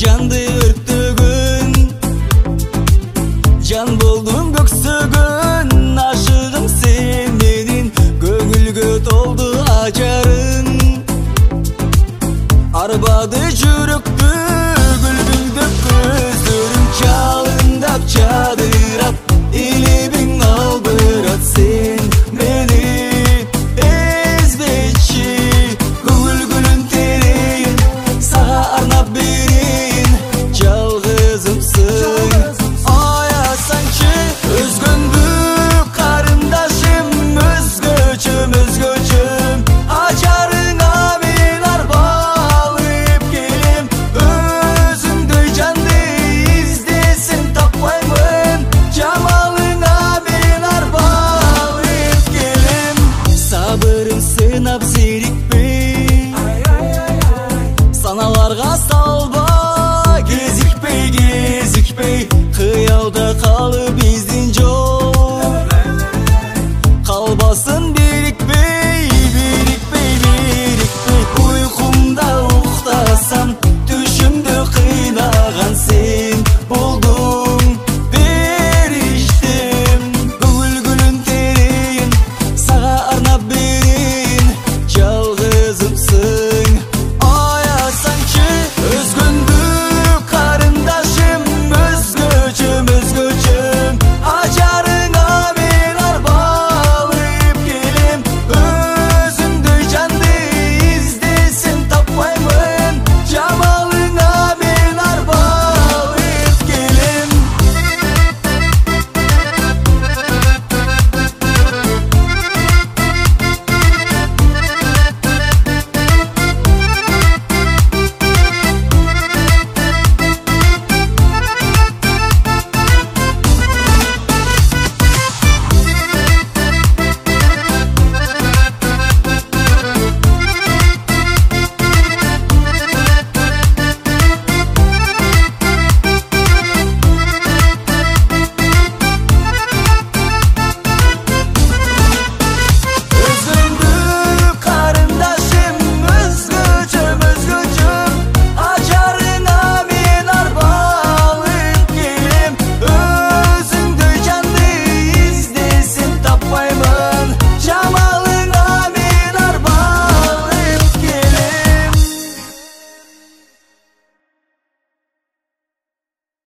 жанды өрттөгөн, жан болдум көксөгөн, ашыгым сен менин, көңүлгө толду ажарың. Арбады жүрөктү гүлгүлдөп көздөрүң, жалындап жадырап, илибиң албырат сен мени эзбечи. Гүл терейин, сага арнап берейин, жалгызымсың. Аясаңчы өзгөндү карындашым, өзгөчөм, өзгөчөм, ажарыңа мен арбалып келем. Өзүңдөй жанды издесем таппаймын, жамалыңа мен арбалып келем. Сабырым сынап зерикпей, саналарга салба, кезикпей, кезикпей, кыялда калып биздин жол. Калбасын бирикпей, бирикпей, бирикпей, уйкумда уктасам, түшүмдө кыйнаган сен болдуң периштем. Гүлгүлүн терейин, сага арнап берейин, жалгызымсың.